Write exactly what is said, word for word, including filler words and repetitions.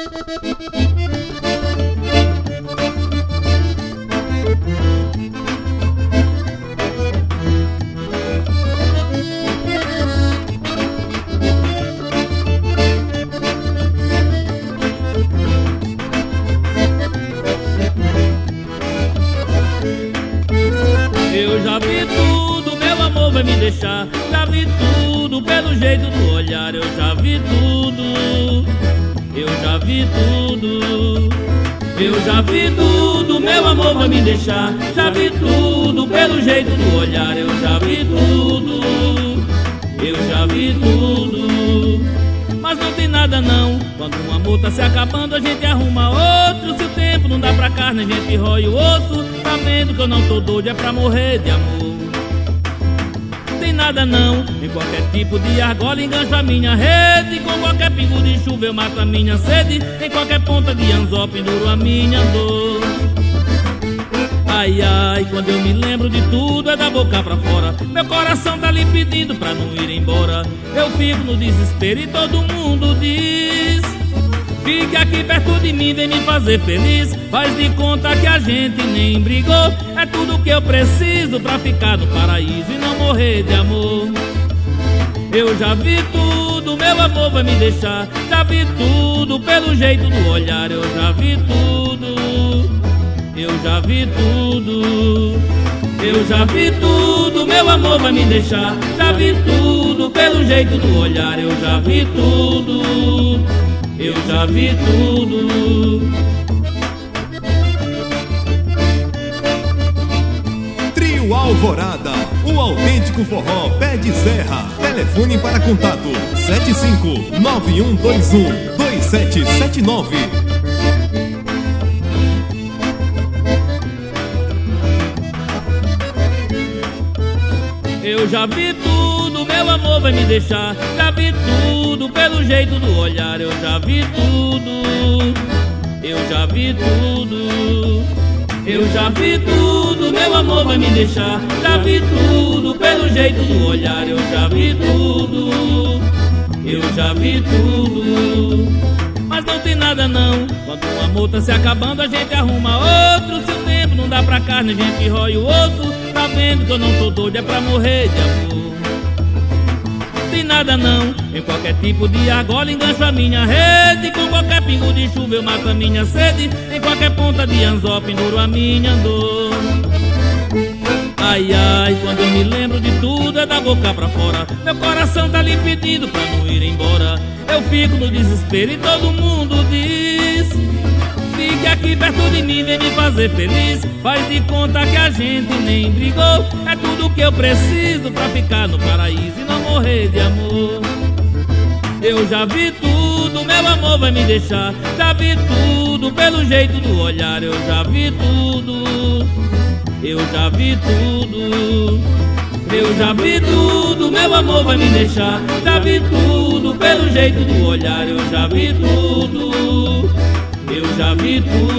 Eu já vi tudo, meu amor vai me deixar. Já vi tudo pelo jeito do olhar. Eu já vi tudo, eu já vi tudo. Eu já vi tudo, meu amor vai me deixar. Já vi tudo pelo jeito do olhar. Eu já vi tudo, eu já vi tudo. Mas não tem nada não. Quando um amor tá se acabando, a gente arruma outro. Se o tempo não dá pra carne, a gente rói o osso. Sabendo que eu não tô doido, é pra morrer de amor. Não tem nada não. Em qualquer tipo de argola engancho a minha rede. Com qualquer pingo de chuva eu mato a minha sede. Em qualquer ponta de anzol penduro a minha dor. Ai, ai, quando eu me lembro de tudo é da boca pra fora. Meu coração tá lhe pedindo pra não ir embora. Eu fico no desespero e todo mundo diz: fique aqui perto de mim, vem me fazer feliz. Faz de conta que a gente nem brigou. É tudo que eu preciso pra ficar no paraíso e não morrer de amor. Eu já vi tudo, meu amor vai me deixar. Já vi tudo pelo jeito do olhar. Eu já vi tudo, eu já vi tudo. Eu já vi tudo, meu amor vai me deixar. Já vi tudo pelo jeito do olhar. Eu já vi tudo, eu já vi tudo. Trio Alvorada, o autêntico forró pé de serra. Telefone para contato sete cinco nove um dois um dois sete sete nove. Eu já vi tudo, meu amor vai me deixar. Já vi tudo pelo jeito do olhar. Eu já vi tudo, eu já vi tudo. Eu já vi tudo, meu amor vai me deixar. Já vi tudo pelo jeito do olhar. Eu já vi tudo, eu já vi tudo. Mas não tem nada não. Quando um amor tá se acabando, a gente arruma outro. Se o tempo não dá pra carne, a gente rói o osso. Tá vendo que eu não tô doido, é pra morrer de amor. Não tem nada não. Em qualquer tipo de argola engancho a minha rede. Com qualquer pingo de chuva eu mato a minha sede. Em qualquer ponta de anzol penduro a minha dor. Ai, ai, quando eu me lembro de tudo é da boca pra fora. Meu coração tá lhe pedindo pra não ir embora. Eu fico no desespero e todo mundo diz: fique aqui perto de mim, vem me fazer feliz. Faz de conta que a gente nem brigou. É tudo que eu preciso pra ficar no paraíso e não morrer de amor. Eu já vi tudo, meu amor vai me deixar. Já vi tudo pelo jeito do olhar. Eu já vi tudo, eu já vi tudo. Eu já vi tudo, meu amor vai me deixar. Já vi tudo pelo jeito do olhar. Eu já vi tudo, eu já vi tudo.